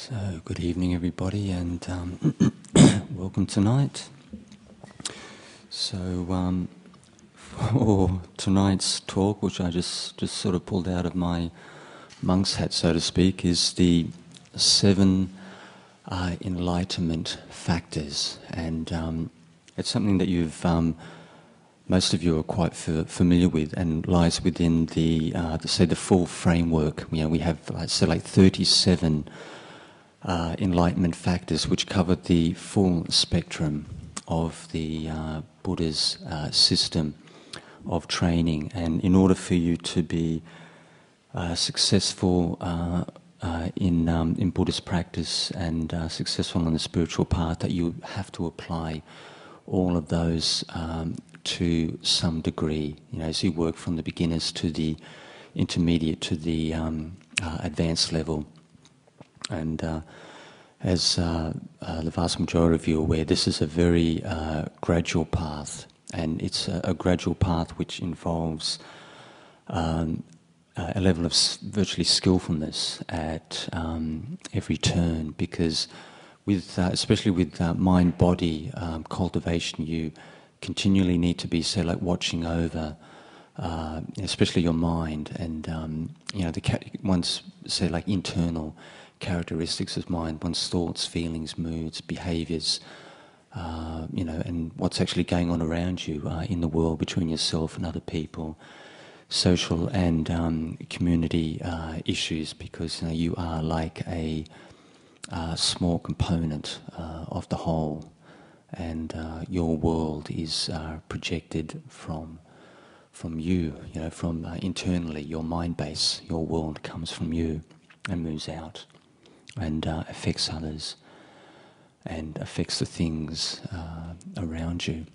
So, good evening, everybody, and welcome tonight. So, for tonight's talk, which I just sort of pulled out of my monk's hat, so to speak, is the 7 enlightenment factors, and it's something that most of you are quite familiar with, and lies within the full framework. You know, we have 37 enlightenment factors which cover the full spectrum of the Buddha's system of training. And in order for you to be successful in Buddhist practice and successful on the spiritual path, that you have to apply all of those to some degree. You know, as you work from the beginners to the intermediate to the advanced level. And as the vast majority of you are aware, this is a very gradual path, and it's a gradual path which involves a level of virtually skillfulness at every turn, because especially with mind-body cultivation, you continually need to be, watching over especially your mind and one's internal characteristics of mind, one's thoughts, feelings, moods, behaviours, and what's actually going on around you in the world, between yourself and other people, social and community issues, because you are like a small component of the whole, and your world is projected from you, from internally. Your mind base, your world comes from you and moves out and affects others and affects the things around you.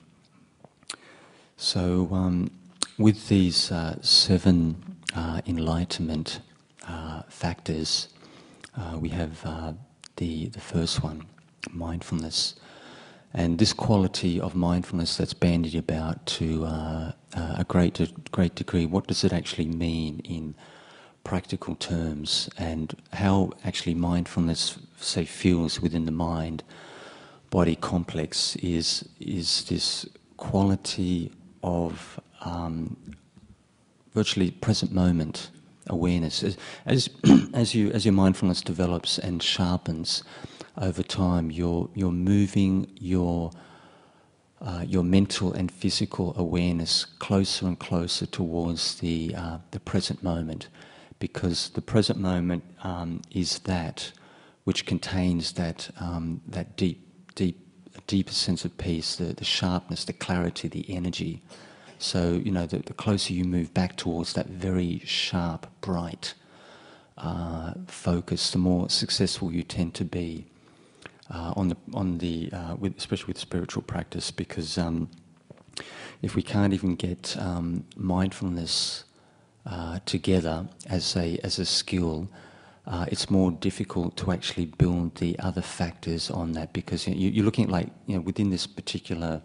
So with these 7 enlightenment factors, we have the first one, mindfulness. And this quality of mindfulness that's bandied about to a great degree, what does it actually mean in practical terms, and how actually mindfulness, say, feels within the mind-body complex is this quality of virtually present moment awareness. As your mindfulness develops and sharpens over time, you're moving your mental and physical awareness closer and closer towards the present moment, because the present moment is that which contains that deeper sense of peace, the sharpness, the clarity, the energy. So the closer you move back towards that very sharp, bright focus, the more successful you tend to be especially with spiritual practice, because if we can't even get mindfulness together as a skill, it's more difficult to actually build the other factors on that, because you're looking at within this particular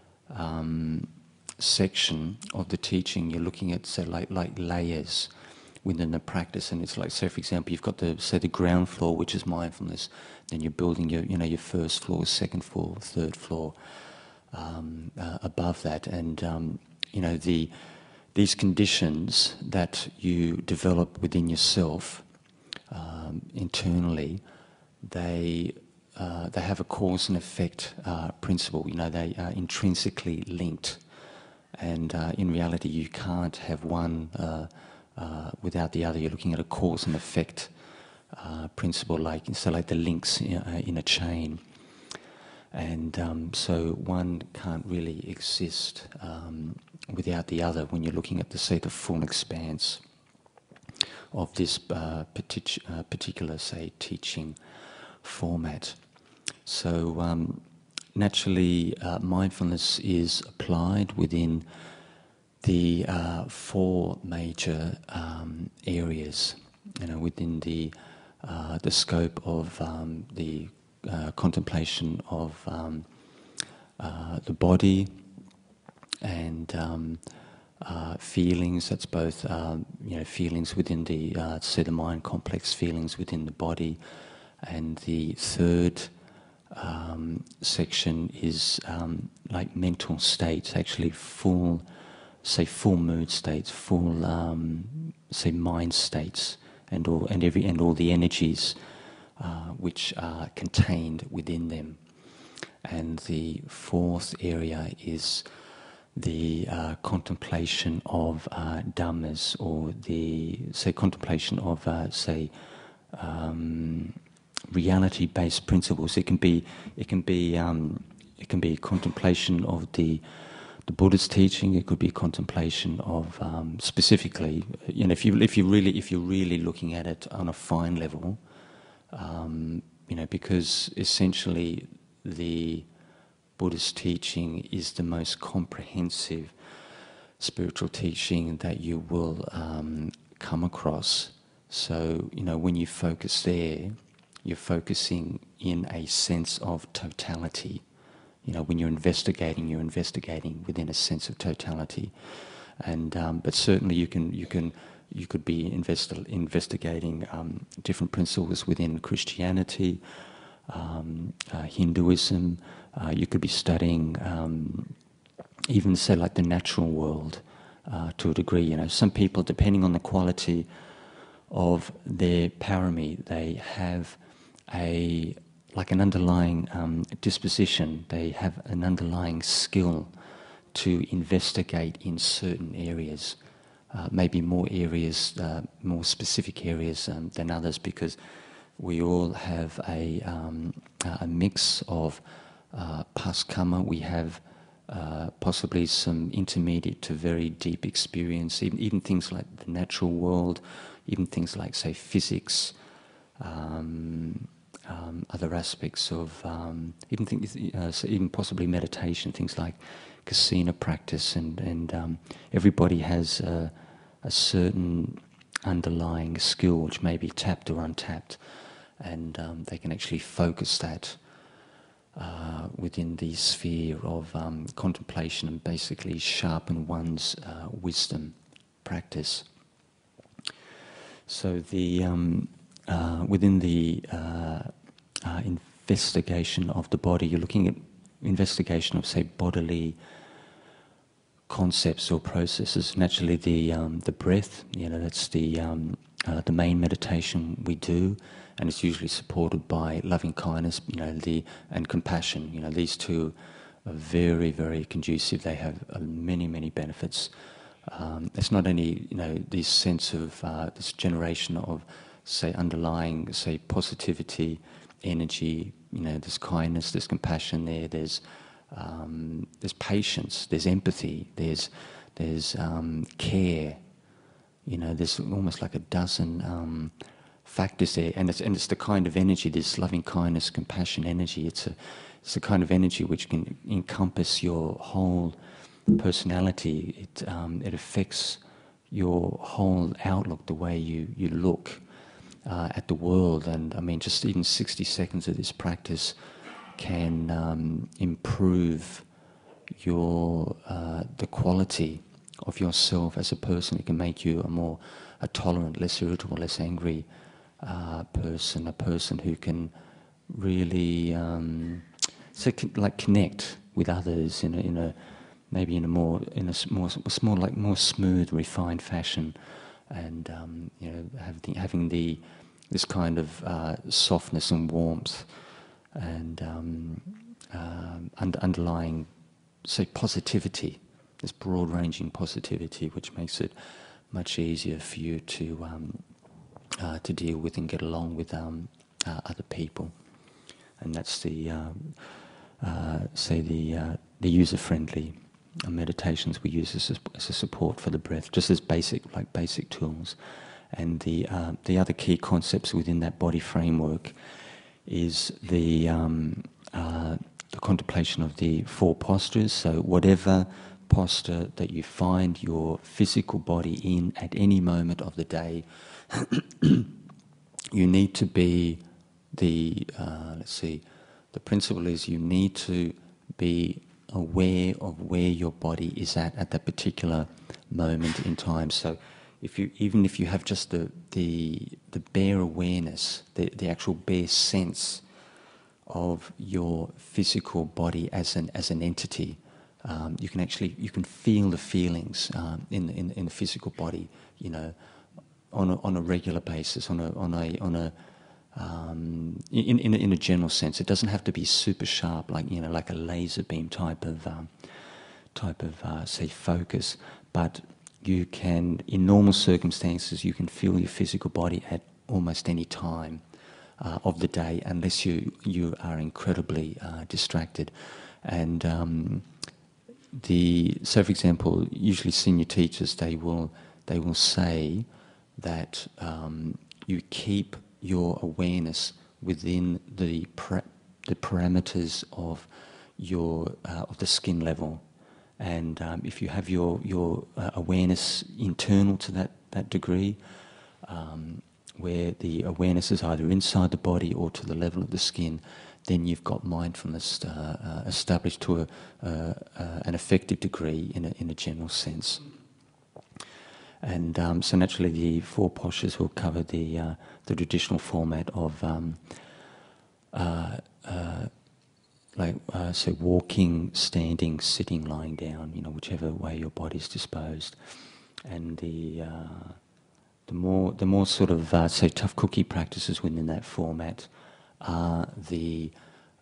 section of the teaching, you're looking at like layers within the practice, and it's like, say for example, you've got the ground floor, which is mindfulness. Then you're building your first floor, second floor, third floor above that, and these conditions that you develop within yourself internally, they have a cause and effect principle. They are intrinsically linked, and in reality, you can't have one without the other. You're looking at a cause and effect principle, like the links in a chain, and so one can't really exist without the other when you're looking at the full expanse of this particular teaching format. So naturally, mindfulness is applied within the 4 major areas, within the scope of the contemplation of the body and feelings. That's both feelings within the mind complex, feelings within the body, And the third section is like mental states, actually full mood states, full say mind states, and all the energies which are contained within them. And the fourth area is the contemplation of dhammas, or the contemplation of reality-based principles. It can be contemplation of the Buddha's teaching. It could be contemplation of specifically, if you're really looking at it on a fine level, because essentially the Buddha's teaching is the most comprehensive spiritual teaching that you will come across. So, when you focus there, you're focusing in a sense of totality. When you're investigating within a sense of totality. And but certainly you could be investigating different principles within Christianity, Hinduism. You could be studying even say like the natural world to a degree. Some people, depending on the quality of their parami, they have an underlying disposition. They have an underlying skill to investigate in certain areas, maybe more specific areas than others, because we all have a mix of past karma. We have possibly some intermediate to very deep experience, even things like the natural world, even things like, say, physics, other aspects of even possibly meditation, things like kasina practice, and everybody has a certain underlying skill which may be tapped or untapped, and they can actually focus that within the sphere of contemplation and basically sharpen one's wisdom practice. So the within the investigation of the body, you're looking at investigation of, say, bodily concepts or processes. Naturally, the breath, that's the main meditation we do, and it's usually supported by loving kindness, and compassion. These two are very, very conducive. They have many benefits. It's not only this sense of this generation of, say, underlying, say, positivity, energy. There's kindness, there's compassion there. There's patience, there's empathy, there's care. There's almost like a dozen factors there, and it's the kind of energy, this loving kindness, compassion energy. It's the kind of energy which can encompass your whole personality. It affects your whole outlook, the way you look at the world. And I mean, just even 60 seconds of this practice can improve the quality of yourself as a person. It can make you a tolerant, less irritable, less angry person, a person who can really connect with others in a more smooth, refined fashion, and having this kind of softness and warmth, and underlying, say, positivity, this broad-ranging positivity, which makes it much easier for you to deal with and get along with other people. And that's the user-friendly meditations we use as a support for the breath, just as basic tools. And the other key concepts within that body framework is the contemplation of the four postures. So whatever posture that you find your physical body in at any moment of the day, you need to be the principle is you need to be aware of where your body is at that particular moment in time. So even if you have just the bare awareness, the actual bare sense of your physical body as an entity, you can feel the feelings in the physical body, on a regular basis, in a general sense. It doesn't have to be super sharp, like a laser beam type of say focus, but you can, in normal circumstances, you can feel your physical body at almost any time of the day, unless you are incredibly distracted. And so, for example, usually senior teachers, they will say that you keep your awareness within the parameters of the skin level. And if you have your awareness internal to that degree, where the awareness is either inside the body or to the level of the skin, then you've got mindfulness established to an effective degree in a general sense. And so naturally the four postures will cover the traditional format of so walking, standing, sitting, lying down, whichever way your body's disposed. And the more sort of say tough cookie practices within that format are the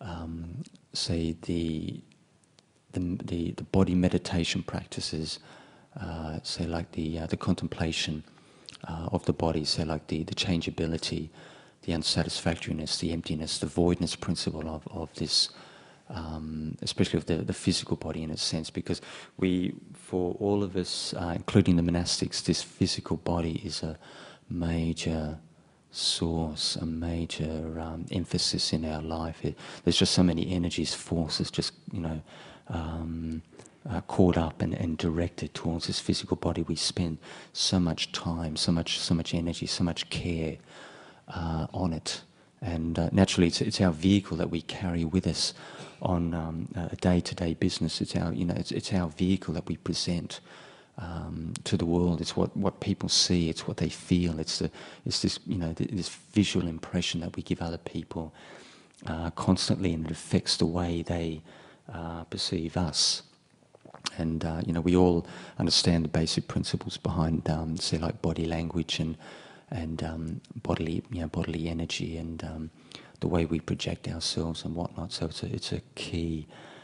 body meditation practices, say like the contemplation of the body, say like the changeability, the unsatisfactoriness, the emptiness, the voidness principle of this, especially of the physical body in a sense, because for all of us, including the monastics, this physical body is a major source, a major emphasis in our life. There's just so many energies, forces, just caught up and directed towards this physical body. We spend so much time, so much energy, so much care on it, and naturally, it's our vehicle that we carry with us on a day-to-day business. It's our vehicle that we present to the world. It's what people see. It's what they feel. It's this this visual impression that we give other people constantly, and it affects the way they perceive us. And we all understand the basic principles behind, say, like body language and bodily energy, and the way we project ourselves and whatnot. So it's a key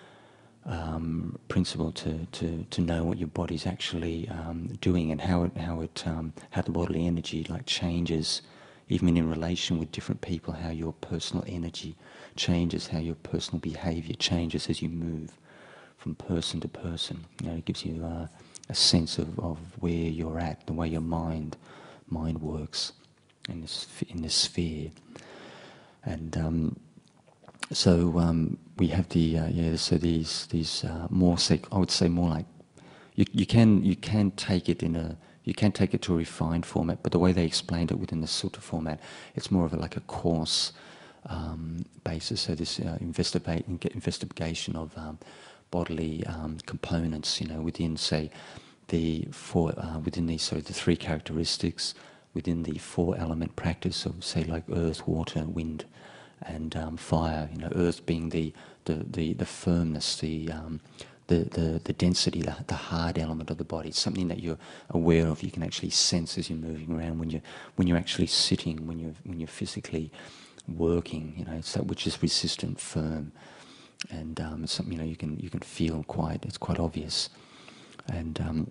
principle to know what your body's actually doing, and how the bodily energy changes, even in relation with different people. How your personal energy changes, how your personal behaviour changes as you move from person to person. It gives you a sense of where you're at, the way your mind works in this sphere. And so we have so these more, I would say, more like you can take it to a refined format, but the way they explained it within the sutta format, it's more of a course basis. So this investigation of bodily components, within, say, the three characteristics, within the four element practice of, say, like earth, water, wind, and fire. Earth being the firmness, the density, the hard element of the body. It's something that you're aware of. You can actually sense as you're moving around. When you're actually sitting, when you're physically working, it's that which is resistant, firm, and it's something you can feel quite. It's quite obvious. And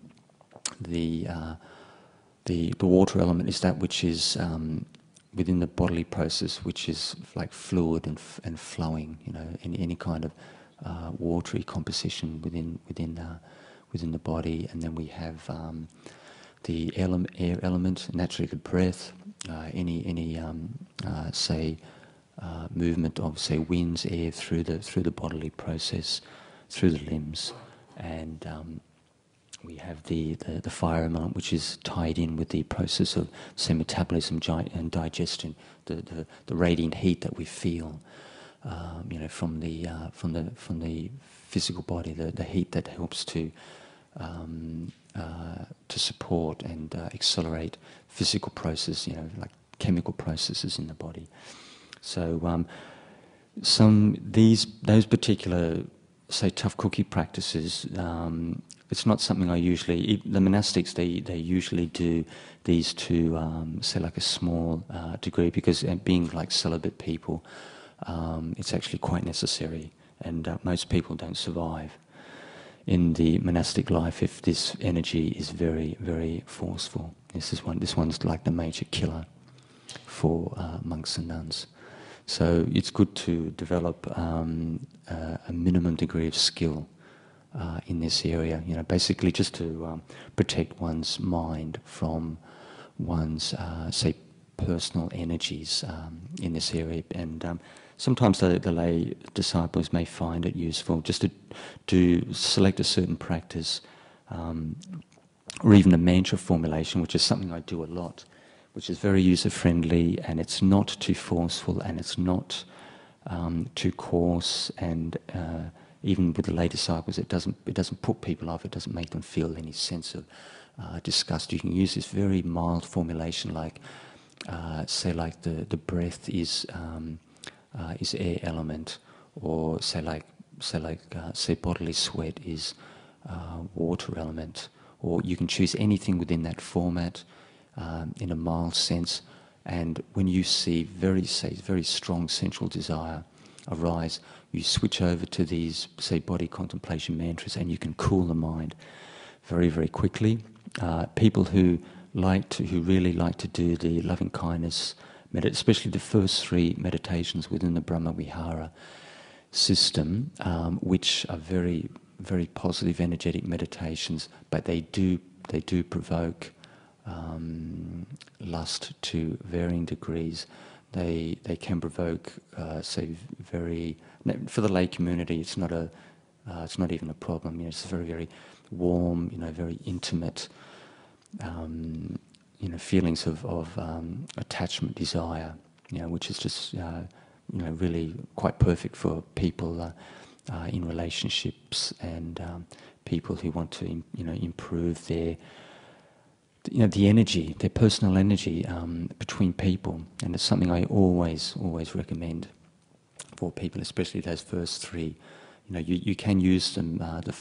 the water element is that which is within the bodily process, which is like fluid and flowing. Any kind of watery composition within the body. And then we have the air element, naturally the breath, any say movement of, say, winds, air through the bodily process, through the limbs. And we have the fire element, which is tied in with the process of, say, metabolism and digestion, the radiant heat that we feel, from the physical body, the heat that helps to to support and accelerate physical processes, like chemical processes in the body. So those particular, say, tough cookie practices, it's not something I usually. The monastics they usually do these to say like a small degree, because being like celibate people, it's actually quite necessary, and most people don't survive in the monastic life if this energy is very, very forceful. This one's like the major killer for monks and nuns. So it's good to develop a minimum degree of skill in this area. Basically just to protect one's mind from one's, say, personal energies in this area. And sometimes the lay disciples may find it useful just to select a certain practice, or even a mantra formulation, which is something I do a lot, which is very user-friendly, and it's not too forceful, and it's not too coarse, and even with the lay disciples, it doesn't put people off. It doesn't make them feel any sense of disgust. You can use this very mild formulation, like say, like the breath is air element, or say bodily sweat is water element, or you can choose anything within that format. In a mild sense, and when you see very strong sensual desire arise, you switch over to these, say, body contemplation mantras, and you can cool the mind very, very quickly. People who really like to do the loving kindness, especially the first three meditations within the Brahma Vihara system, which are very, very positive, energetic meditations, but they do provoke lust to varying degrees. They can provoke, say, very. For the lay community, it's not even a problem. It's very, very warm, very intimate, feelings of attachment, desire, which is just really quite perfect for people in relationships, and people who want to improve their the energy, their personal energy between people. And it's something I always recommend for people, especially those first three. You can use them,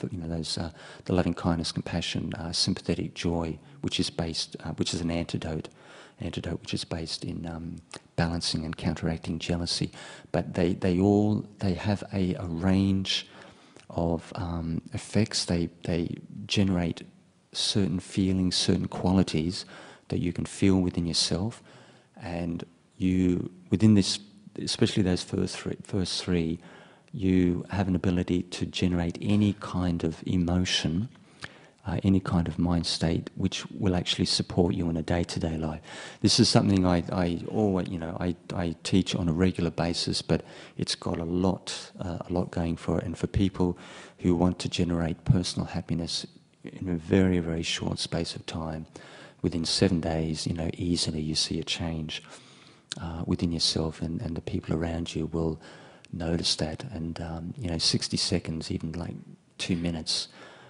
the loving kindness, compassion, sympathetic joy, which is an antidote which is based in balancing and counteracting jealousy. But they have a range of effects. They generate certain feelings, certain qualities that you can feel within yourself, and within this, especially those first three, you have an ability to generate any kind of emotion, any kind of mind state, which will actually support you in a day-to-day life. This is something I always, I teach on a regular basis, but it's got a lot going for it. And for people who want to generate personal happiness in a very, very short space of time, within 7 days, easily you see a change within yourself, and the people around you will notice that. And 60 seconds, even like 2 minutes,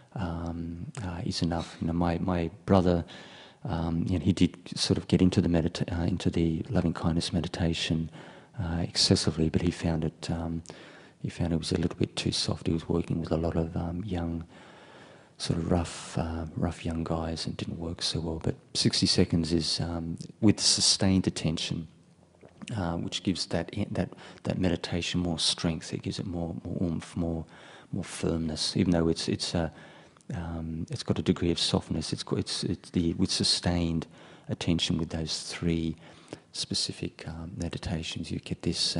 is enough. My brother, he did sort of get into the loving kindness meditation excessively, but he found it was a little bit too soft. He was working with a lot of young, sort of rough young guys, and didn't work so well. But 60 seconds is with sustained attention, which gives that meditation more strength. It gives it more oomph, more firmness. Even though it's got a degree of softness, it's with sustained attention with those three specific meditations, you get this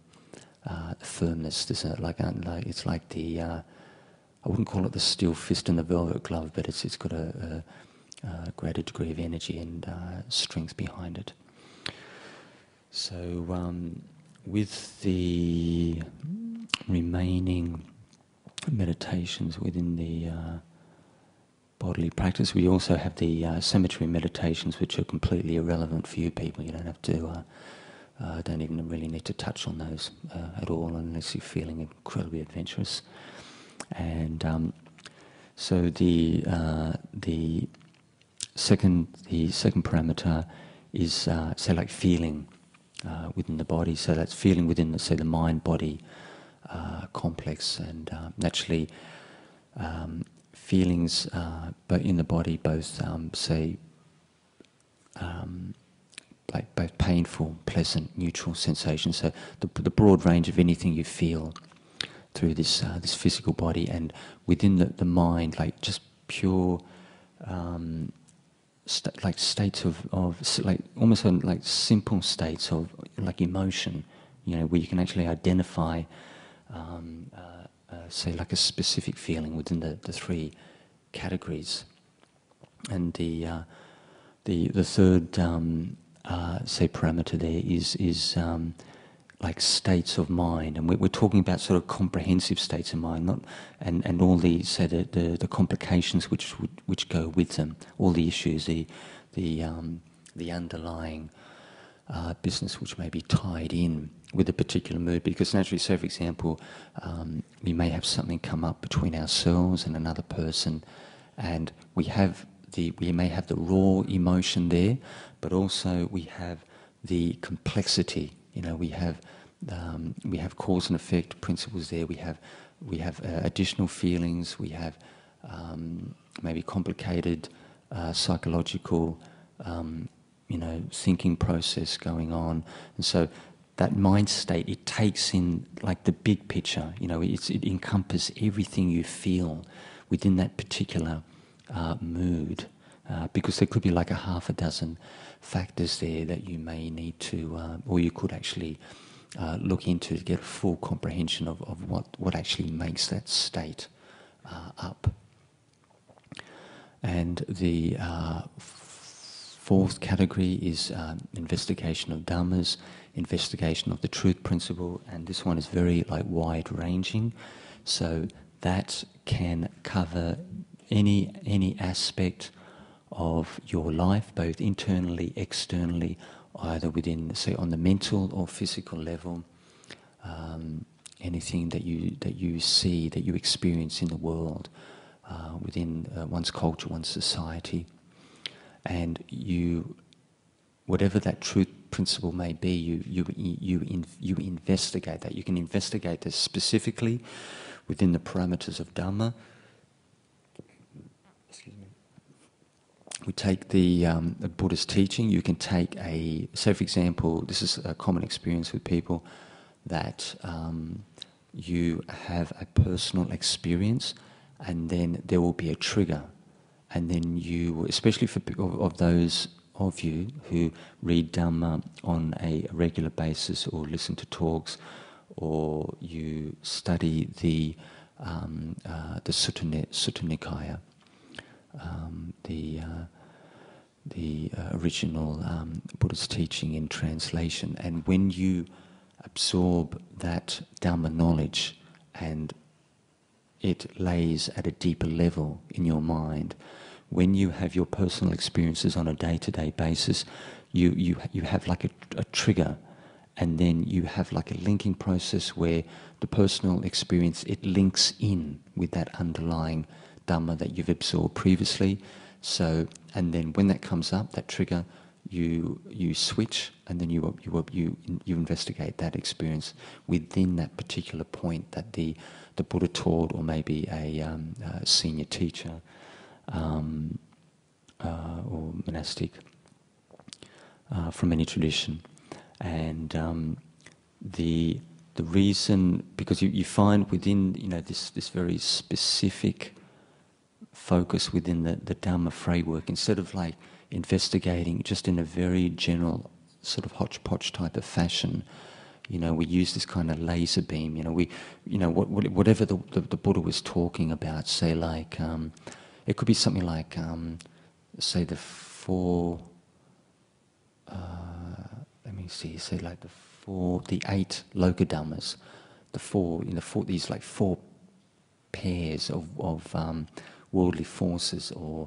firmness. This it's like the I wouldn't call it the steel fist and the velvet glove, but it's got a greater degree of energy and strength behind it. So with the remaining meditations within the bodily practice, we also have the cemetery meditations, which are completely irrelevant for you people. You don't have to, don't even really need to touch on those at all, unless you're feeling incredibly adventurous. And So the second parameter is say like feeling within the body. So that's feeling within the, say, the mind-body complex, and naturally feelings but in the body, both say like both painful, pleasant, neutral sensations. So the broad range of anything you feel through this this physical body, and within the mind, like just pure like states of like almost like simple states of like emotion, you know, where you can actually identify say like a specific feeling within the three categories. And the third say parameter there is like states of mind, and we're talking about sort of comprehensive states of mind, not and all the, say, the complications which go with them, all the issues, the underlying business which may be tied in with a particular mood. Because naturally, say for example, we may have something come up between ourselves and another person, and we may have the raw emotion there, but also we have the complexity. You know, we have cause and effect principles there. We have additional feelings. We have maybe complicated psychological you know, thinking process going on. And so that mind state, it takes in like the big picture. You know, it encompasses everything you feel within that particular mood, because there could be like a half a dozen factors there that you may need to, or you could actually look into to get a full comprehension of what actually makes that state up. And the fourth category is investigation of dhammas, investigation of the truth principle, and this one is very like wide-ranging. So that can cover any aspect of your life, both internally, externally, either within, say, on the mental or physical level. Anything that you see, that you experience in the world, within one's culture, one's society, and whatever that truth principle may be, you investigate that. You can investigate this specifically within the parameters of Dhamma. Excuse me. We take the Buddha's teaching. You can take say for example, this is a common experience with people, that you have a personal experience, and then there will be a trigger, and then you, especially for of those of you who read Dhamma on a regular basis, or listen to talks, or you study the Sutta Nikaya, the original Buddha's teaching in translation. And when you absorb that Dhamma knowledge and it lays at a deeper level in your mind, when you have your personal experiences on a day-to-day basis, you have like a trigger, and then you have like a linking process where the personal experience, it links in with that underlying Dhamma that you've absorbed previously. So, and then when that comes up, that trigger, you switch, and then you investigate that experience within that particular point that the Buddha taught, or maybe a senior teacher or monastic from any tradition. And the reason, because you find within, you know, this very specific focus within the Dhamma framework, instead of like investigating just in a very general sort of hodgepodge type of fashion, you know, we use this kind of laser beam. Whatever the Buddha was talking about, say like it could be something like say the four. Let me see. Say like the 8 Lokadhammas, these like 4 pairs of worldly forces, or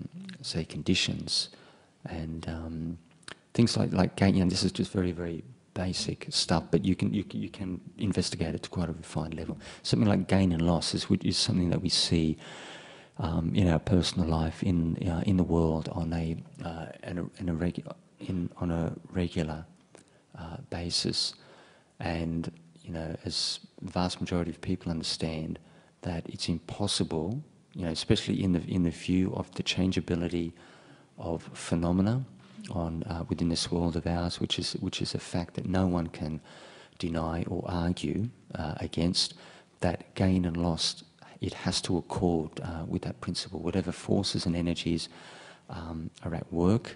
say conditions, and things like, you know, this is just very, very basic stuff, but you can investigate it to quite a refined level. Something like gain and loss is something that we see in our personal life, in the world on a regular basis, and as the vast majority of people understand that it's impossible, especially in the view of the changeability of phenomena within this world of ours, which is a fact that no one can deny or argue against, that gain and loss, it has to accord with that principle. Whatever forces and energies are at work,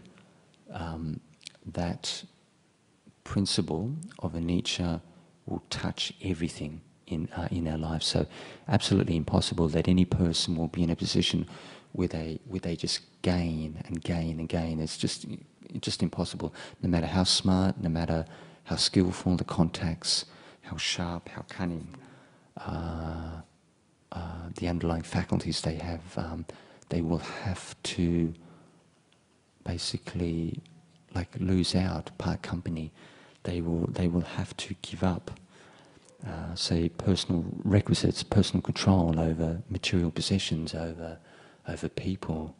that principle of anicca will touch everything in our lives. So absolutely impossible that any person will be in a position where they just gain and gain and gain. It's just impossible. No matter how smart, no matter how skillful the contacts, how sharp, how cunning the underlying faculties they have, they will have to basically lose out, part company. They will have to give up, say, personal requisites, personal control over material possessions, over people,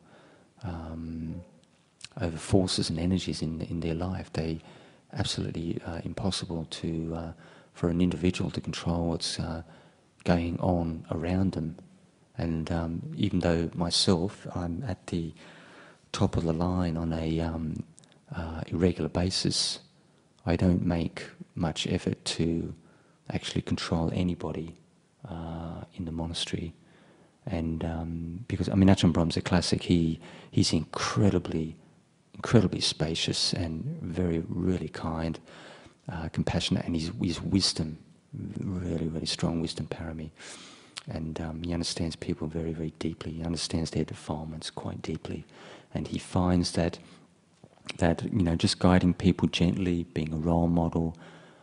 over forces and energies in their life. They absolutely impossible for an individual to control what's going on around them. And even though myself, I'm at the top of the line on a irregular basis, I don't make much effort to actually control anybody in the monastery. And because Ajahn Brahm's a classic, he's incredibly spacious and really kind, compassionate, and his wisdom, really strong wisdom parami. And he understands people very deeply. He understands their defilements quite deeply, and he finds that just guiding people gently, being a role model,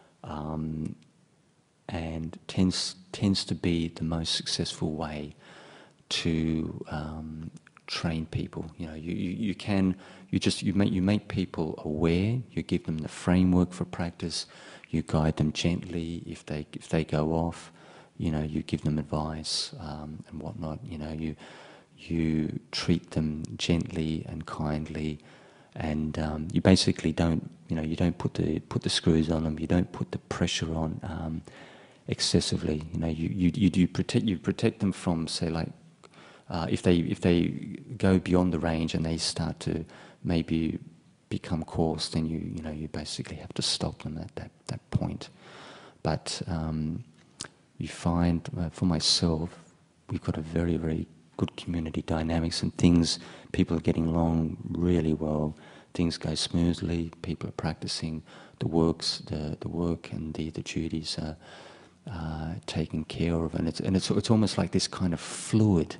and tends to be the most successful way to train people. You make people aware. You give them the framework for practice. You guide them gently. If they go off, you give them advice and whatnot. You treat them gently and kindly, and you basically don't put the screws on them. You don't put the pressure on excessively. You protect them from, say, if they go beyond the range and they start to maybe become coarse, then you basically have to stop them at that point. But you find, for myself, we've got a very good community dynamics, and people are getting along really well. Things go smoothly. People are practicing the work and the duties are taken care of, and it's almost like this kind of fluid.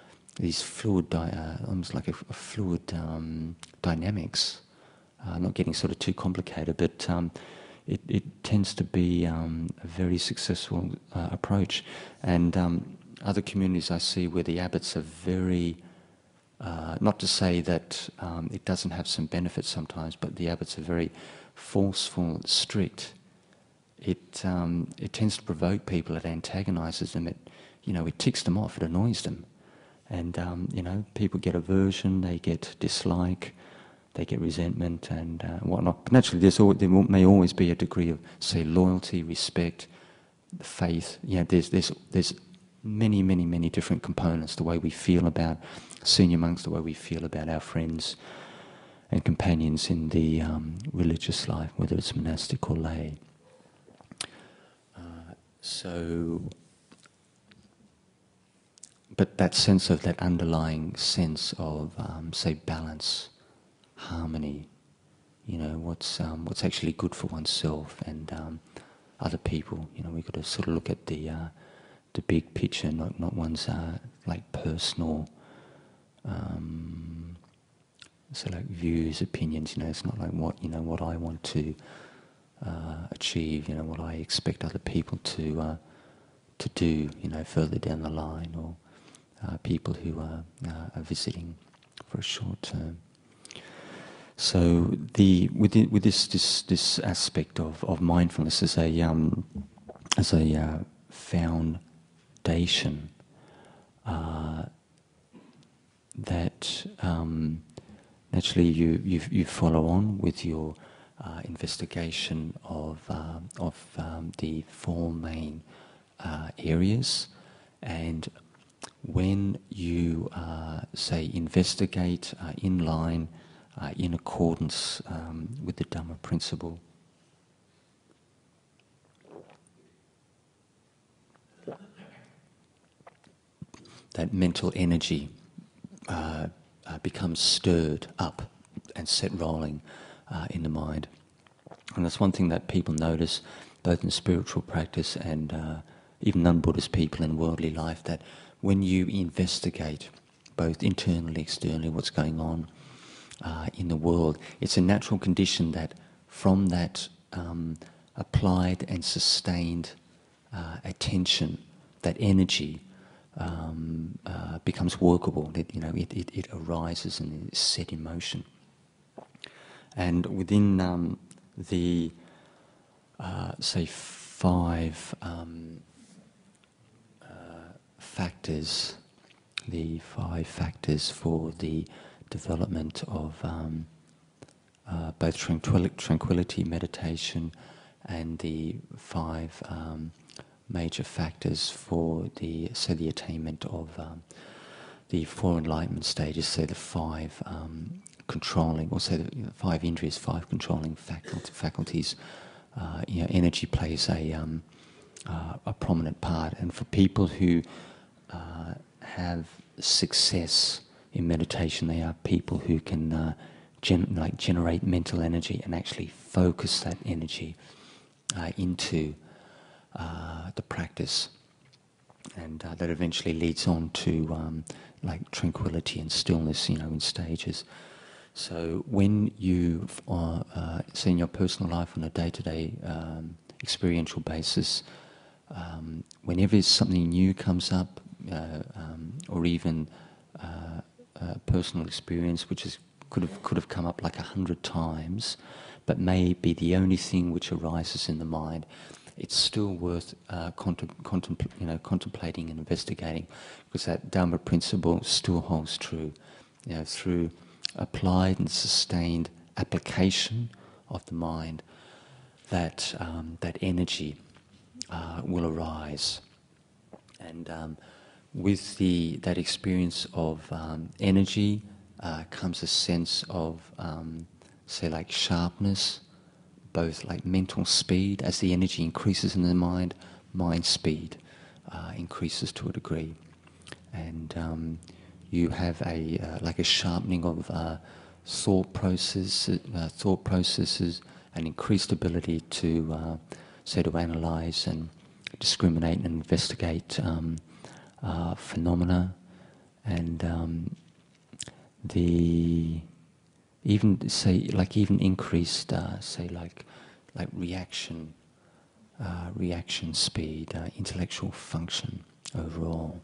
Almost like a fluid dynamics. Not getting sort of too complicated, but it tends to be a very successful approach. And other communities I see where the abbots are very, not to say that it doesn't have some benefits sometimes, but the abbots are very forceful, strict. It tends to provoke people. It antagonises them. It ticks them off. It annoys them. And people get aversion, they get dislike, they get resentment and whatnot. But naturally, there may always be a degree of, say, loyalty, respect, faith. There's many different components. The way we feel about senior monks, the way we feel about our friends and companions in the religious life, whether it's monastic or lay. But that sense of, that underlying sense of, say, balance, harmony, what's actually good for oneself and other people. We've got to sort of look at the big picture, not one's personal, views, opinions. It's not like what I want to achieve. What I expect other people to do. Further down the line, or people who are visiting for a short term. So with this aspect of mindfulness as a foundation that naturally you follow on with your investigation of the four main areas, and when you say investigate in line in accordance with the Dhamma principle, that mental energy becomes stirred up and set rolling in the mind. And that's one thing that people notice, both in spiritual practice and even non-Buddhist people in worldly life, that when you investigate both internally, externally, what's going on in the world, it's a natural condition that from that applied and sustained attention, that energy becomes workable. It arises and is set in motion. And within the say five factors, the five factors for the development of both tranquility, meditation, and the five major factors for the attainment of the four enlightenment stages, say the five controlling, or say the five indriyas, five controlling faculties. Energy plays a prominent part, and for people who have success in meditation, they are people who can generate mental energy and actually focus that energy into the practice, and that eventually leads on to tranquility and stillness, in stages. So when you say in your personal life on a day-to-day experiential basis, whenever something new comes up, or even personal experience which could have come up like 100 times, but may be the only thing which arises in the mind, it's still worth contemplating and investigating, because that Dhamma principle still holds true. Through applied and sustained application of the mind, that energy will arise, and with that experience of energy comes a sense of say like sharpness, both like mental speed. As the energy increases in the mind speed increases to a degree, and you have a sharpening of thought processes, and increased ability to to analyze and discriminate and investigate phenomena, and even increased reaction speed, intellectual function overall.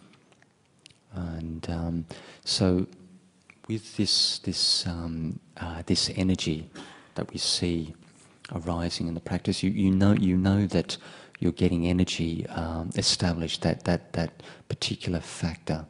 And so with this energy that we see arising in the practice, you know that you're getting energy established, that particular factor,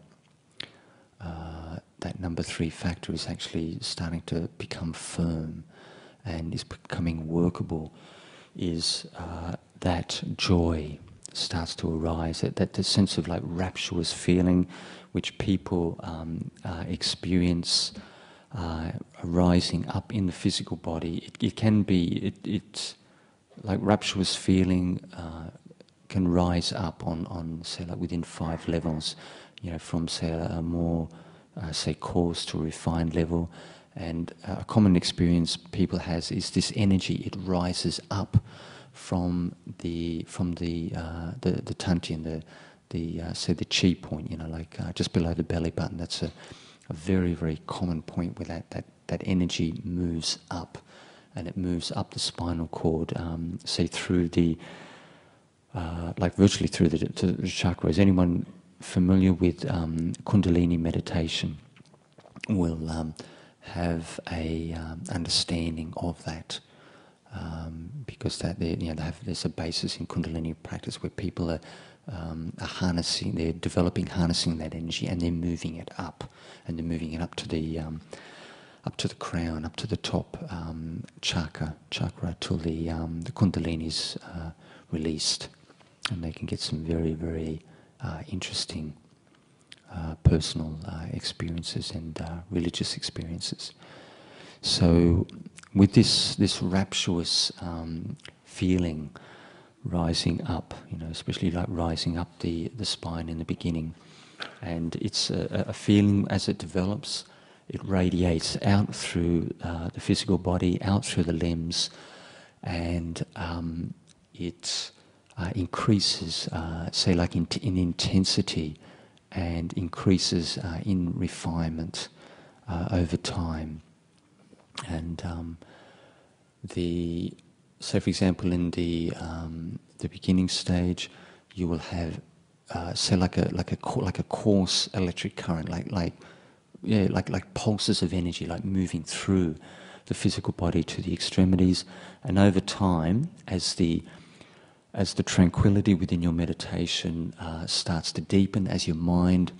that number 3 factor is actually starting to become firm and is becoming workable, is that joy starts to arise, that the sense of rapturous feeling which people experience arising up in the physical body. It can be, it's like rapturous feeling can rise up on say within 5 levels, from say a more coarse to refined level. And a common experience people has is this energy. It rises up from the tantian, the chi point, just below the belly button. That's a very, very common point where that energy moves up, and it moves up the spinal cord, through the virtually through the chakras. Anyone familiar with Kundalini meditation will have a understanding of that, because that there's a basis in Kundalini practice where people are harnessing, they're developing, harnessing that energy, and they're moving it up, and they're moving it up to the crown, up to the top chakra, till the Kundalini is released, and they can get some very, very interesting personal experiences and religious experiences. So, with this rapturous feeling rising up, especially like rising up the spine in the beginning, and it's a feeling as it develops, it radiates out through the physical body, out through the limbs, and it increases, say, like in intensity, and increases in refinement over time. And so, for example, in the beginning stage, you will have say like a coarse electric current, like pulses of energy, like moving through the physical body to the extremities. And over time, as the tranquility within your meditation starts to deepen, as your mind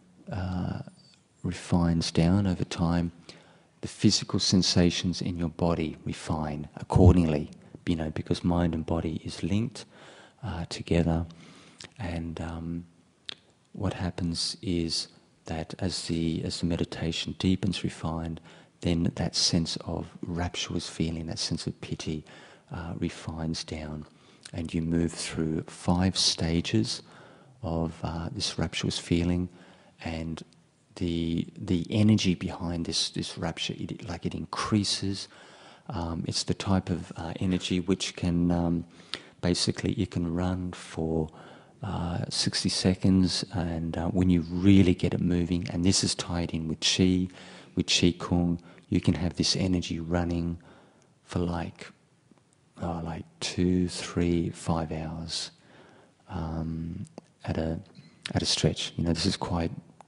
refines down over time, the physical sensations in your body refine accordingly, because mind and body is linked together. And what happens is that as the meditation deepens, refined, then that sense of rapturous feeling, that sense of piti, refines down, and you move through 5 stages of this rapturous feeling, and the energy behind this rapture, it increases. It's the type of energy which can basically, you can run for 60 seconds, and when you really get it moving, and this is tied in with Qi Kung, you can have this energy running for like 2, 3, 5 hours at a stretch. This is quite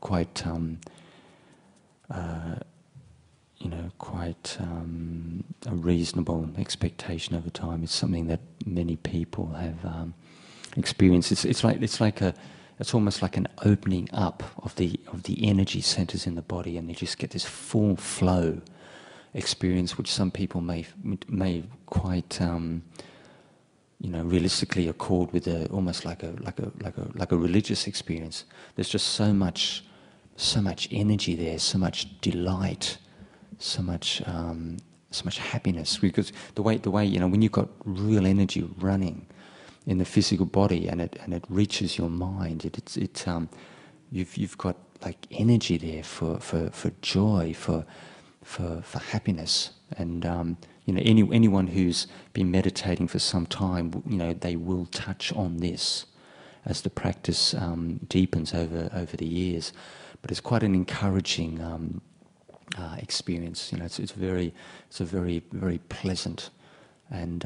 a reasonable expectation over time. It's something that many people have experienced. It's almost like an opening up of the energy centers in the body, and you just get this full flow experience, which some people may quite realistically accord with almost like a religious experience. There's just so much energy there, so much delight, so much happiness, because the way when you've got real energy running in the physical body, and it reaches your mind, you've got like energy there for joy, for happiness. And anyone who's been meditating for some time, they will touch on this as the practice deepens over the years. But it's quite an encouraging experience. It's a very very pleasant, and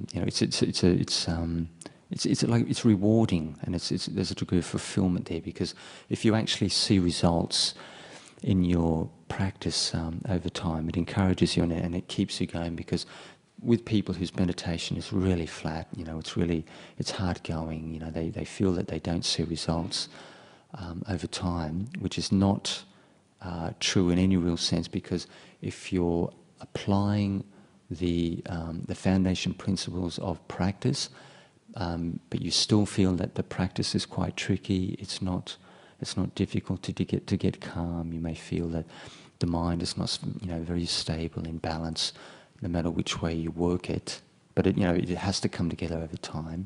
it's rewarding, and there's a degree of fulfillment there, because if you actually see results in your practice over time, it encourages you, and it keeps you going. Because with people whose meditation is really flat, it's hard going. They feel that they don't see results over time, which is not true in any real sense, because if you're applying the foundation principles of practice, but you still feel that the practice is quite tricky, it's not difficult to get calm. You may feel that the mind is not very stable in balance, no matter which way you work it. But it has to come together over time.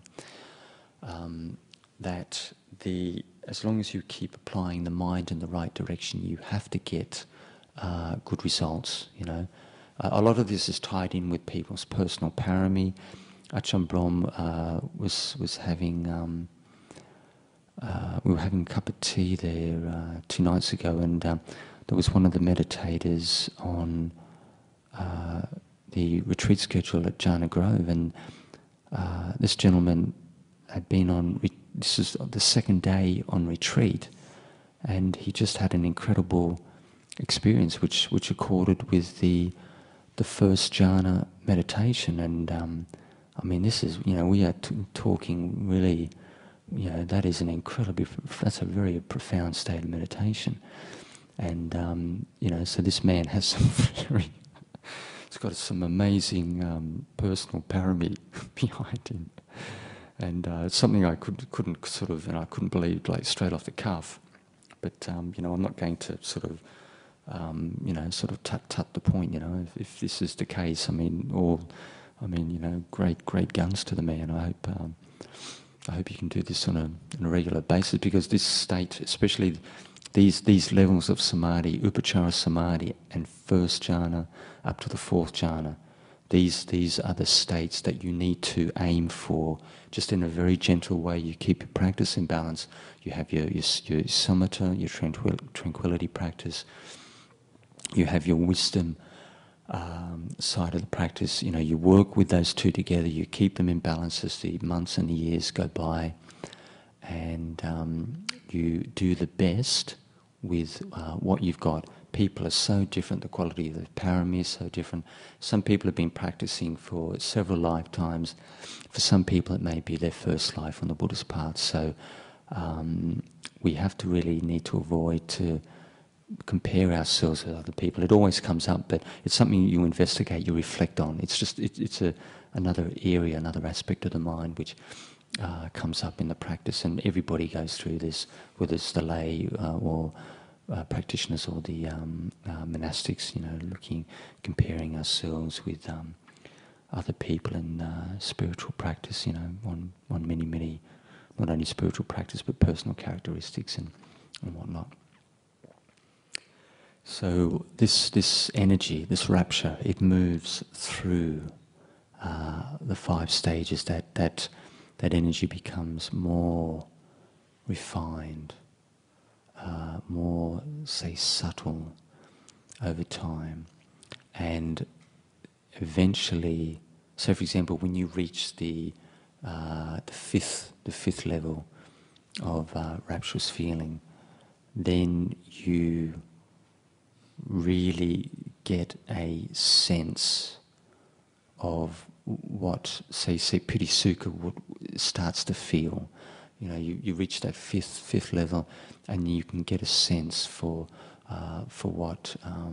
As long as you keep applying the mind in the right direction, you have to get good results. A lot of this is tied in with people's personal parami. Ajahn Brahm was having. We were having a cup of tea there 2 nights ago, and there was one of the meditators on the retreat schedule at Jhana Grove, and this gentleman had been on. This is the second day on retreat, and he just had an incredible experience which accorded with the first jhana meditation. And I mean, this is, we are talking really, that is that's a very profound state of meditation. And so this man has some very, he's got some amazing personal parami behind him, and it's something I couldn't sort of, I couldn't believe like straight off the cuff. But I'm not going to sort of tut the point. If this is the case, great guns to the man. I hope you can do this on a regular basis, because this state, especially these levels of samadhi, upachara samadhi and first jhana up to the fourth jhana, these are the states that you need to aim for. Just in a very gentle way, you keep your practice in balance. You have your samatha, your tranquility practice. You have your wisdom side of the practice. You work with those two together. You keep them in balance as the months and the years go by, and you do the best with what you've got. People are so different. The quality of the parami is so different. Some people have been practicing for several lifetimes. For some people, it may be their first life on the Buddhist path. So we have to really need to avoid to compare ourselves with other people. It always comes up, but it's something you investigate, you reflect on. It's another area, another aspect of the mind which comes up in the practice, and everybody goes through this, whether it's the lay or practitioners or the monastics. Comparing ourselves with other people in spiritual practice. On many, not only spiritual practice but personal characteristics and whatnot. So this energy, this rapture, it moves through the 5 stages. That energy becomes more refined, more, say, subtle over time, and eventually. So, for example, when you reach the fifth level of rapturous feeling, then you really get a sense of what, say piti sukha starts to feel. You reach that fifth level, and you can get a sense for what,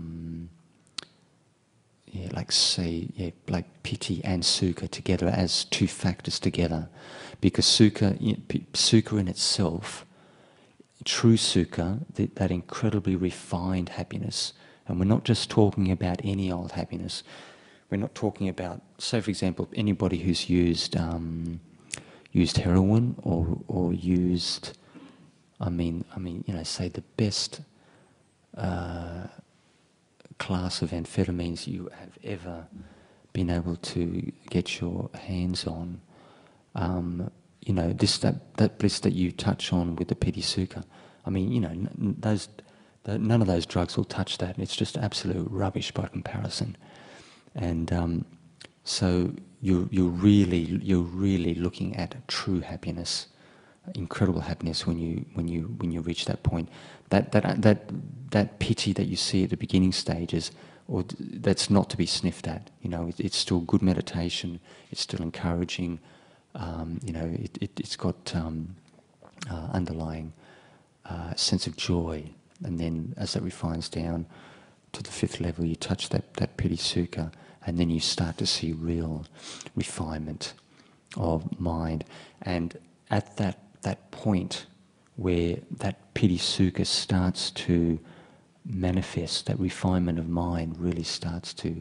like piti and sukha together as 2 factors together, because sukha in itself, true sukha, that incredibly refined happiness, and we're not just talking about any old happiness. We're not talking about, say for example, anybody who's used heroin or used, say the best class of amphetamines you have ever been able to get your hands on. That bliss that you touch on with the piti sukha. None of those drugs will touch that. It's just absolute rubbish by comparison. And so you're really looking at true happiness, incredible happiness when you reach that point. That piti that you see at the beginning stages, or that's not to be sniffed at. It's still good meditation. It's still encouraging. It's got underlying sense of joy, and then as that refines down to the 5th level, you touch that piti sukha, and then you start to see real refinement of mind. And at that point where that piti sukha starts to manifest, that refinement of mind really starts to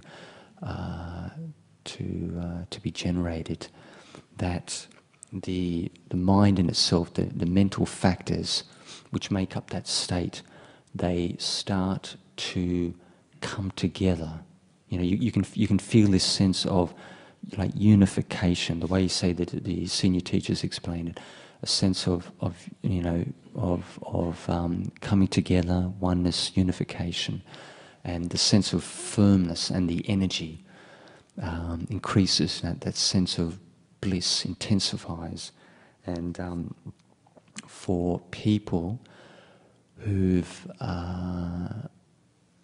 be generated, that the mind in itself, the mental factors which make up that state, they start to come together. You can feel this sense of like unification. The way you say that the senior teachers explained it, a sense of coming together, oneness, unification, and the sense of firmness and the energy increases. That sense of bliss intensifies, and for people who've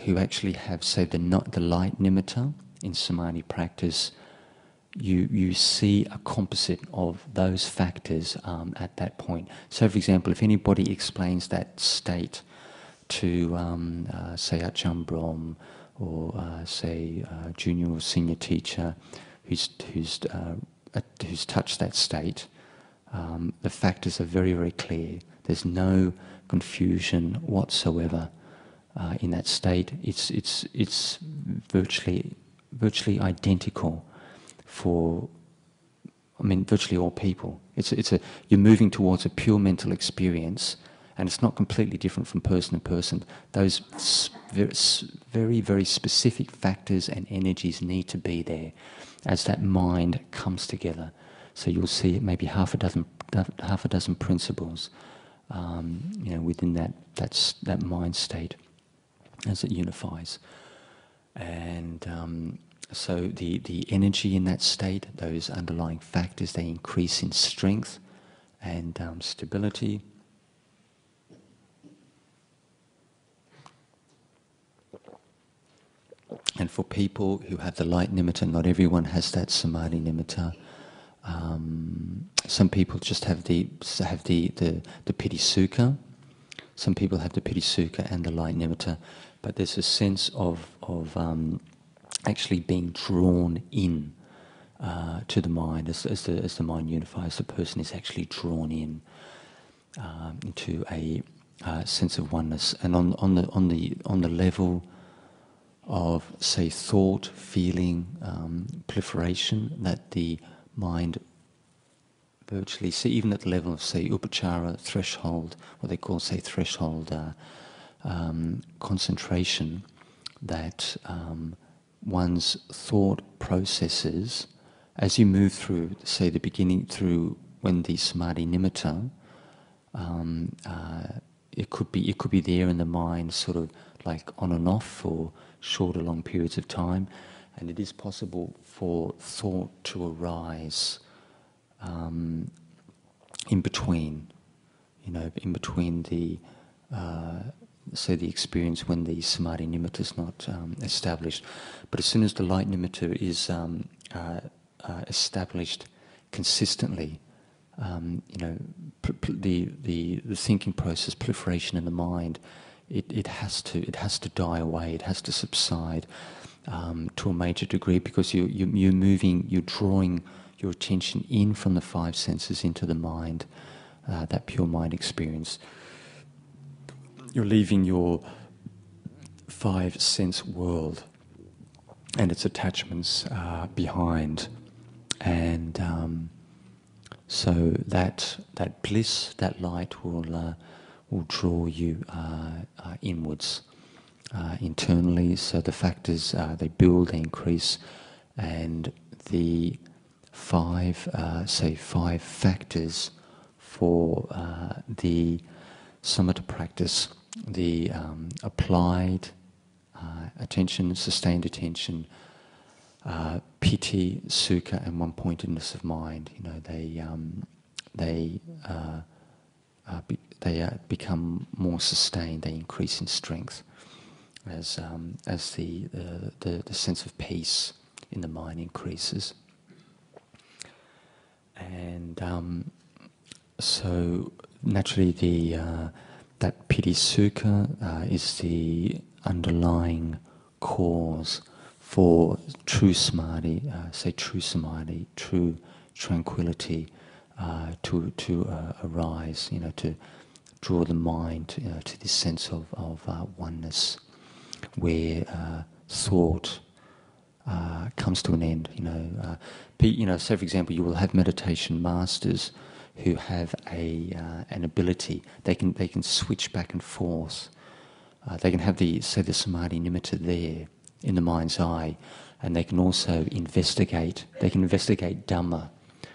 who actually have, say, the light nimitta in samadhi practice, you see a composite of those factors at that point. So, for example, if anybody explains that state to, say, Ajahn Brahm, or say junior or senior teacher who's touched that state, the factors are very, very clear. There's no confusion whatsoever in that state. It's virtually identical for, I mean, virtually all people. You're moving towards a pure mental experience, and it's not completely different from person to person. Those very, very specific factors and energies need to be there as that mind comes together. So you'll see maybe half a dozen principles, within that mind state as it unifies. And so the energy in that state, those underlying factors, they increase in strength and stability. And for people who have the light nimitta, not everyone has that samadhi nimitta. Some people just have the piti sukha. Some people have the piti sukha and the light nimitta, but there's a sense of actually being drawn in to the mind as the mind unifies. The person is actually drawn in into a sense of oneness, and on the level of, say, thought, feeling, proliferation, that the mind virtually, see, even at the level of, say, upachara, threshold, what they call, say, threshold concentration, that one's thought processes, as you move through, say, the beginning, through when the samadhi nimitta, it could be there in the mind, sort of like on and off for short or long periods of time, and it is possible for thought to arise in between, in between the say the experience when the samadhi nimitta is not established. But as soon as the light nimitta is established consistently, the thinking process, proliferation in the mind, it has to die away. It has to subside to a major degree, because you're drawing your attention in from the five senses into the mind, that pure mind experience. You're leaving your five sense world and its attachments behind, and so that bliss, that light will draw you inwards, internally. So the factors, they build, they increase, and the five factors for the samatha practice, the applied attention, sustained attention, piti, sukha, and one-pointedness of mind. They become more sustained. They increase in strength as the sense of peace in the mind increases. And so naturally, that piti sukha is the underlying cause for true samadhi, true tranquility to arise, to draw the mind to this sense of oneness, where thought comes to an end. Say for example, you will have meditation masters who have an ability. They can switch back and forth. They can have the samadhi nimitta there in the mind's eye, and they can also investigate. They can investigate Dhamma,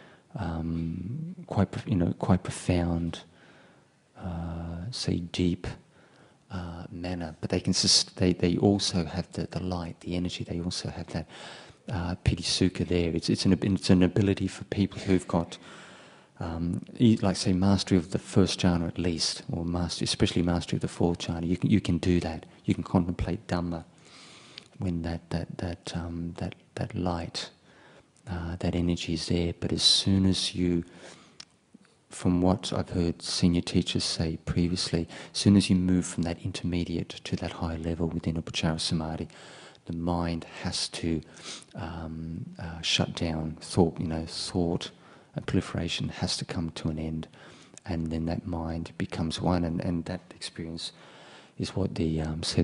quite profound, say deep manner. But they also have the light, the energy. They also have that piti sukha there. It's an ability for people who've got like say mastery of the first jhana at least, or especially mastery of the fourth jhana, you can do that. You can contemplate Dhamma when that light, that energy is there. But as soon as you, from what I've heard senior teachers say previously, as soon as you move from that intermediate to that high level within Upacara Samadhi, the mind has to shut down. Thought and proliferation has to come to an end, and then that mind becomes one, and that experience is what the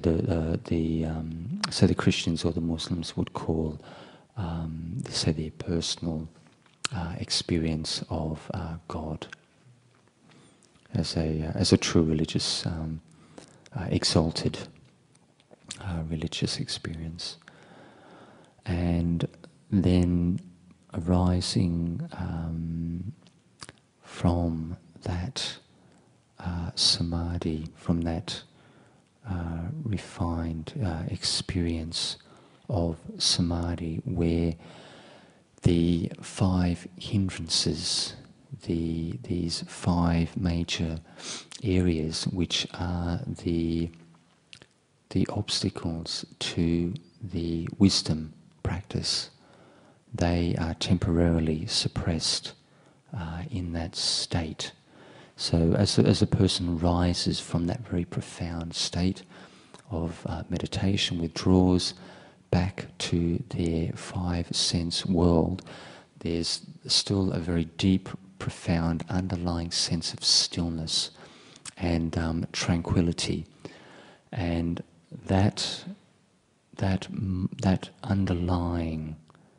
Christians or the Muslims would call their personal experience of God as a true religious exalted religious experience. And then arising from that samadhi, from that refined experience of samadhi, where the five hindrances, these five major areas which are the obstacles to the wisdom practice, they are temporarily suppressed in that state. So as a person rises from that very profound state of meditation, withdraws back to their five sense world, there's still a very deep, profound, underlying sense of stillness and tranquility, and that underlying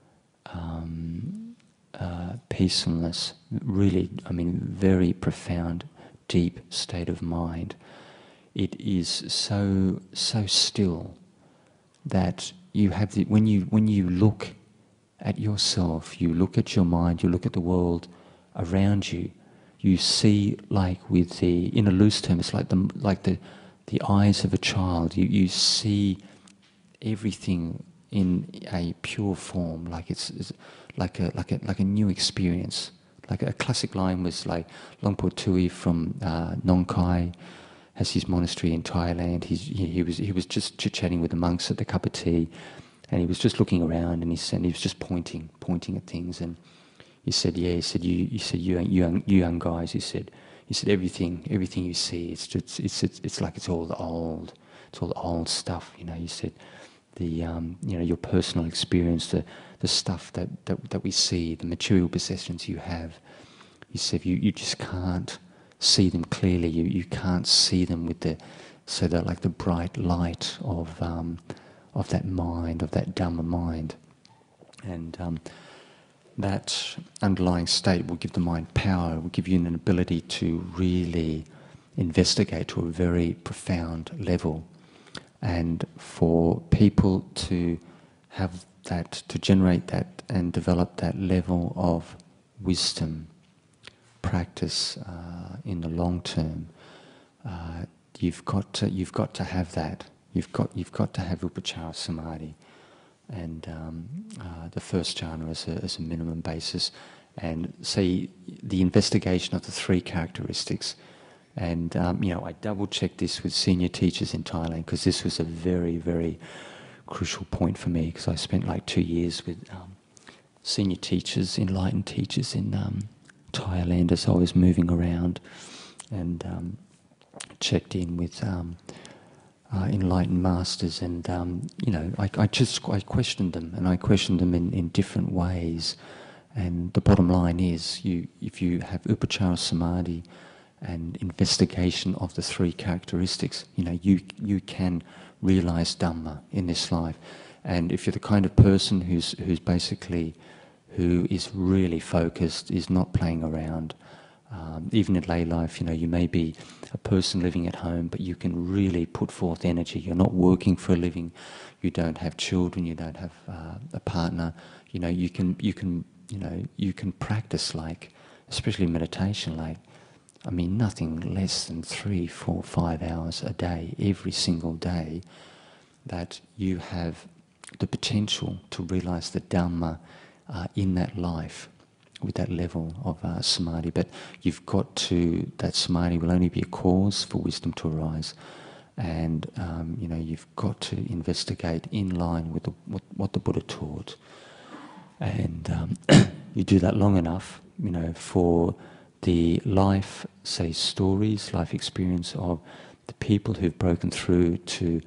peacefulness, really, very profound, deep state of mind. It is so still that you have when you look at yourself, you look at your mind, you look at the world around you, you see, like in a loose term, it's like the eyes of a child. You see everything in a pure form, like it's like a new experience. Like a classic line was like Luang Por Tui from Nong Khai has his monastery in Thailand. He was just chit-chatting with the monks at the cup of tea, and he was just looking around, and he was just pointing at things, and he said, you young guys, he said everything you see, it's like it's all the old stuff, He said your personal experience, the stuff that we see, the material possessions you have. He said you just can't see them clearly. You can't see them with the bright light of that mind, of that Dhamma mind, and that underlying state will give the mind power. Will give you an ability to really investigate to a very profound level. And for people to have that, to generate that and develop that level of wisdom practice in the long term, you've got to have that. You've got to have Upacara Samadhi, and the first jhana as a minimum basis, and say the investigation of the three characteristics. And I double-checked this with senior teachers in Thailand, because this was a very, very crucial point for me, because I spent like 2 years with senior teachers, enlightened teachers in Thailand as I was moving around, and checked in with enlightened masters, and I questioned them, and I questioned them in different ways. And the bottom line is, if you have Upacara Samadhi and investigation of the three characteristics, you can realize Dhamma in this life. And if you're the kind of person who is really focused, is not playing around, even in lay life, you may be a person living at home, but you can really put forth energy. You're not working for a living. You don't have children. You don't have a partner. You can practice, like, especially meditation, like, nothing less than 3, 4, 5 hours a day, every single day, that you have the potential to realize the Dhamma in that life. level of samadhi. But you've got to, that samadhi will only be a cause for wisdom to arise. And you've got to investigate in line with what the Buddha taught. And you do that long enough, for the life, say, stories, life experience of the people who've broken through to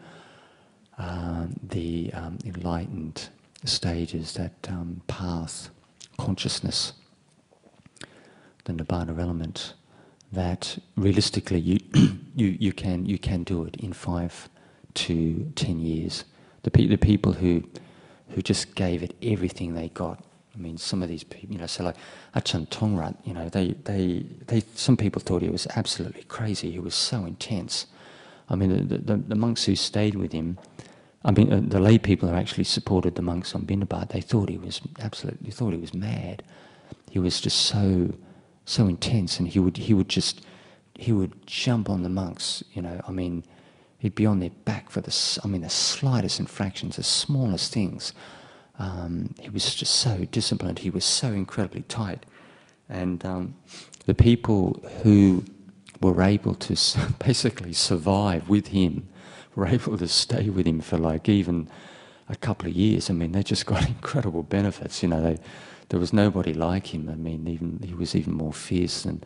the enlightened stages, that path, consciousness, the Nibbana element, that realistically you can do it in 5 to 10 years. The people who just gave it everything they got. I mean, some of these people, so like Achan Tongrat, they some people thought he was absolutely crazy. He was so intense. I mean, the monks who stayed with him, I mean, the lay people who actually supported the monks on Bindabat, they thought he was mad. He was just so intense, and he would jump on the monks. I mean, he'd be on their back for the slightest infractions, the smallest things. He was just so disciplined. He was so incredibly tight, and the people who were able to basically survive with him, were able to stay with him for like even a couple of years. I mean, they just got incredible benefits. There was nobody like him. I mean, he was even more fierce than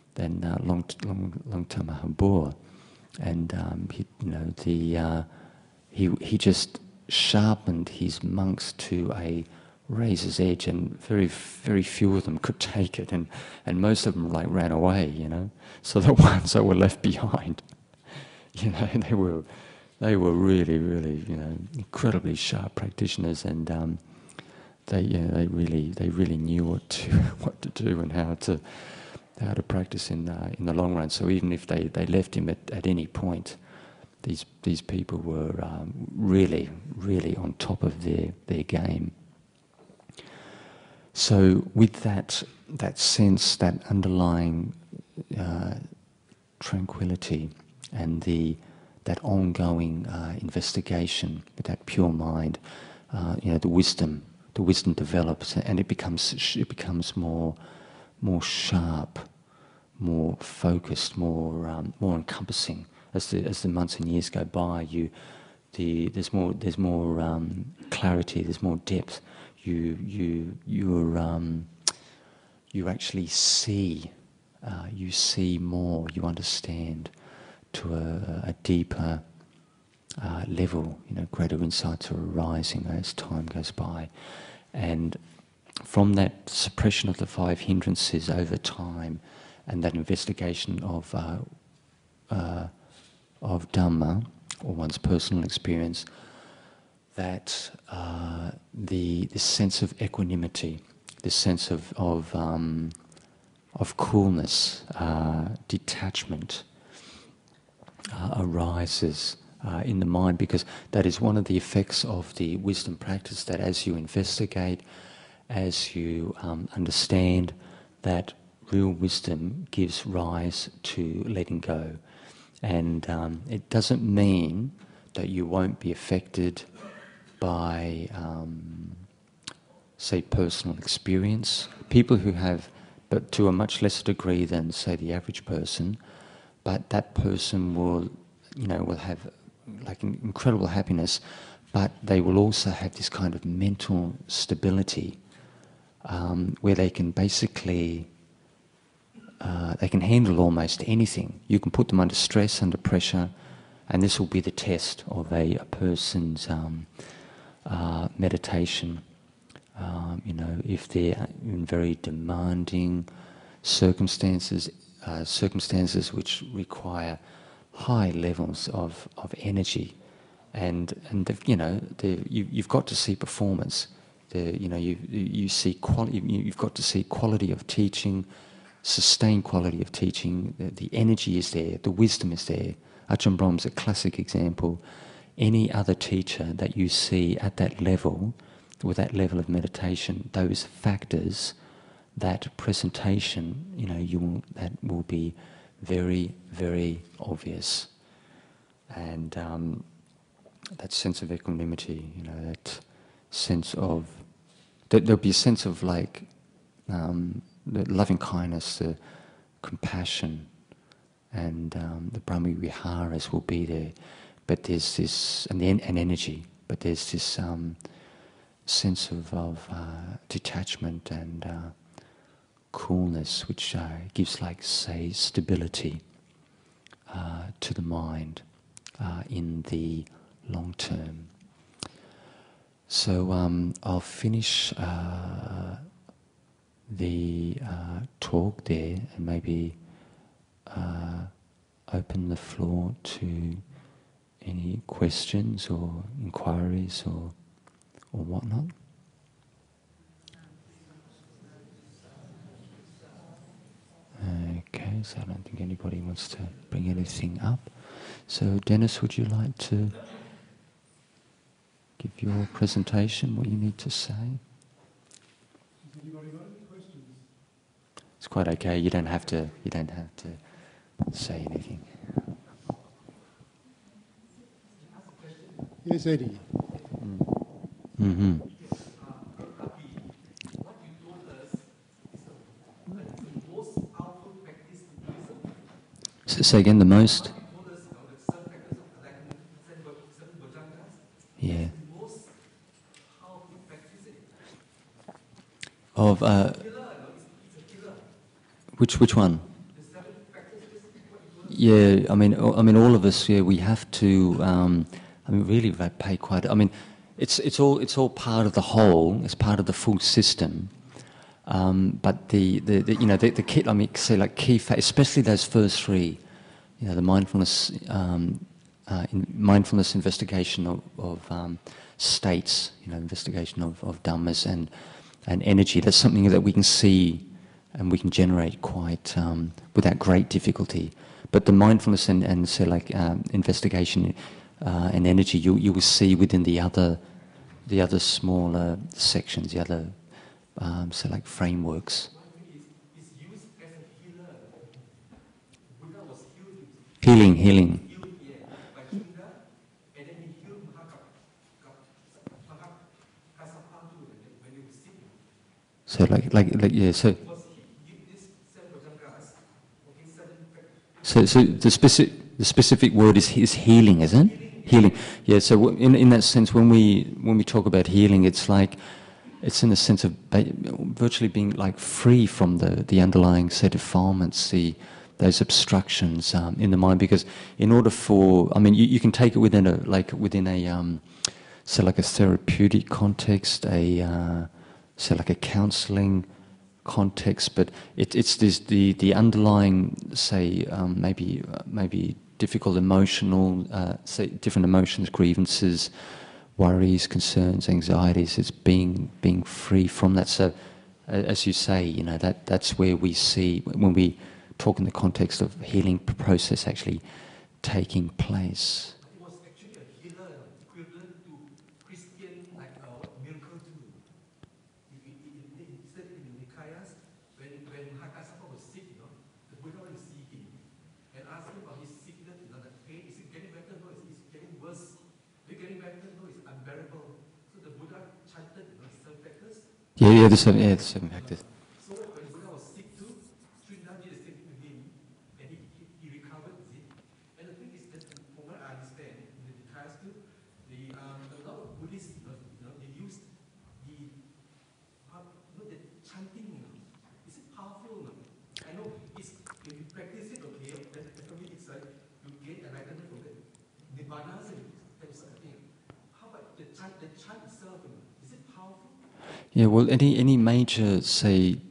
Longtama Habur, and he just sharpened his monks to a razor's edge, and very, very few of them could take it, and most of them ran away, So the ones that were left behind, they were really, really, incredibly sharp practitioners, and they really knew what to do and how to practice in the long run. So even if they left him at any point, these people were really, really on top of their game. So with that sense, that underlying tranquility, and that ongoing investigation with that pure mind, the wisdom develops, and it becomes more sharp, more focused, more encompassing. As the months and years go by, there's more clarity, there's more depth. You actually see, you see more, you understand to a deeper level. Greater insights are arising as time goes by, and from that suppression of the 5 hindrances over time, and that investigation of Dhamma, or one's personal experience, that this sense of equanimity, this sense of coolness, detachment arises in the mind, because that is one of the effects of the wisdom practice, that as you investigate, as you understand, that real wisdom gives rise to letting go. And it doesn't mean that you won't be affected by, say, personal experience. People who have, but to a much lesser degree than, say, the average person, but that person will have like an incredible happiness, but they will also have this kind of mental stability, where they can basically they can handle almost anything. You can put them under stress, under pressure, and this will be the test of a person's meditation. If they're in very demanding circumstances, circumstances which require high levels of energy, and you've got to see performance. You see quality. You've got to see quality of teaching, sustained quality of teaching. The energy is there. The wisdom is there. Ajahn Brahm's a classic example. Any other teacher that you see at that level, with that level of meditation, those factors, that presentation, that will be very, very obvious. And that sense of equanimity, that sense of, there'll be a sense of like the loving kindness, the compassion, and the Brahma Viharas will be there. But there's this, and energy, but there's this sense of detachment and coolness, which gives, like, say, stability to the mind in the long term. So I'll finish the talk there, and maybe open the floor to any questions or inquiries or whatnot. Okay, so I don't think anybody wants to bring anything up. So Dennis, would you like to give your presentation, what you need to say? Has anybody got any questions? It's quite okay. You don't have to say anything. Yes, Eddie. Mm-hmm. What you told us is the most powerful practice in Buddhism. Say again, the most? What you told us about the seven factors of like seven bhojangas. Yeah. The most powerful practice in it. Of It's a killer. which one? The seven factors is what you told us. Yeah, I mean, all of us. Yeah, we have to. Really, pay quite. It's all part of the whole. It's part of the full system. But the key. I mean, say like key factors, especially those first three. The mindfulness, mindfulness investigation of states. Investigation of dhammas and energy. That's something that we can see and we can generate quite without great difficulty. But the mindfulness and say like investigation and energy, you will see within the other smaller sections, the other say like frameworks. It's used as a healer. Buddha was Healing. healed by Chunda, and then he healed Kasapandu when he was sick. So like yeah. So Because this seven bhojangas, seven so the specific word is healing, isn't it? Healing. Yeah. So in that sense, when we talk about healing, it's like it's in the sense of virtually being like free from the underlying say defilements, those obstructions in the mind. Because in order for, you can take it within a say like a therapeutic context, say like a counselling context, but it's this the underlying say maybe difficult emotional say different emotions, grievances, worries, concerns, anxieties. It's being free from that. So as you say, that's where we see when we talk in the context of healing process actually taking place. It was actually a healer equivalent to Christian like a miracle too. He said in the Nikayas when Mahakasapa was sick, the Buddha went to see him and asked him about his sickness, the pain, is it getting better? No, it's getting worse. Is it getting better? No, it's unbearable. So the Buddha chanted, seven factors. Yeah, the seven factors. So when Buddha was sick too, Chunda did the same thing to him, and he recovered. And the thing is that from what I understand, in the Nikayas too, a lot of Buddhists, they use the chanting. Is it powerful? I know if you practice it, okay, then definitely it's like you gain enlightenment from it. Nibbana and that sort of thing. How about the chant itself? Is it powerful? Yeah, well, any major say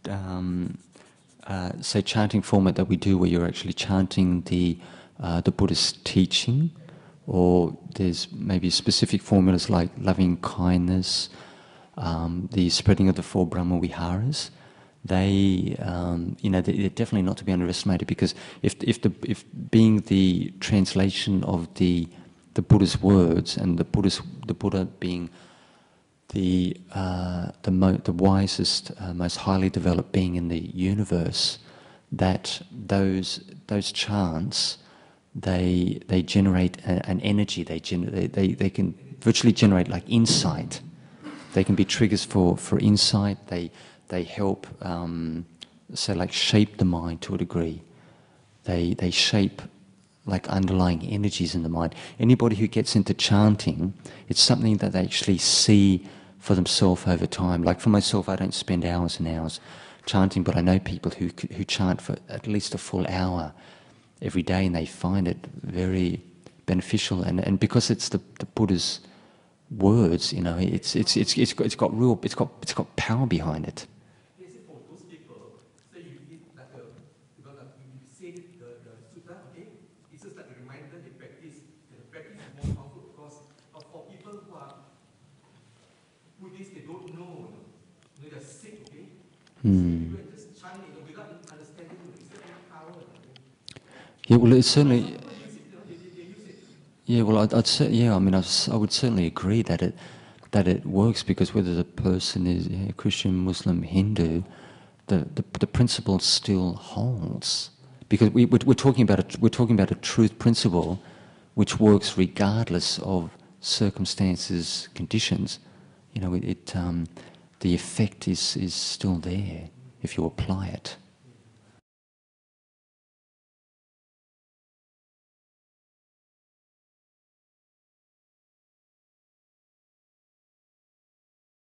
chanting format that we do, where you're actually chanting the Buddhist teaching, or there's maybe specific formulas like loving kindness, the spreading of the four Brahma Viharas. They're definitely not to be underestimated, because if being the translation of the Buddha's words, and the Buddha being the wisest, most highly developed being in the universe, that those chants they generate an energy. They can virtually generate like insight. They can be triggers for insight. They they help, say, like shape the mind to a degree. They shape like underlying energies in the mind. Anybody who gets into chanting, it's something that they actually see for themselves over time. Like for myself, I don't spend hours and hours chanting, but I know people who chant for at least a full hour every day, and they find it very beneficial. And because it's the Buddha's words, you know, it's got power behind it. Yes, for those people, say you eat like a, because you say the sutta, okay, it's just like a reminder they practice. The practice is more powerful because for people who are Buddhists, they don't know, they're sick, okay? So you can just chant it without understanding, is there any power? Yeah, well, it's certainly. They use it. Yeah, well, I'd say, yeah, I mean, I would certainly agree that it works, because whether the person is Christian, Muslim, Hindu, the principle still holds, because we're talking about a truth principle which works regardless of circumstances, conditions. You know, the effect is still there if you apply it.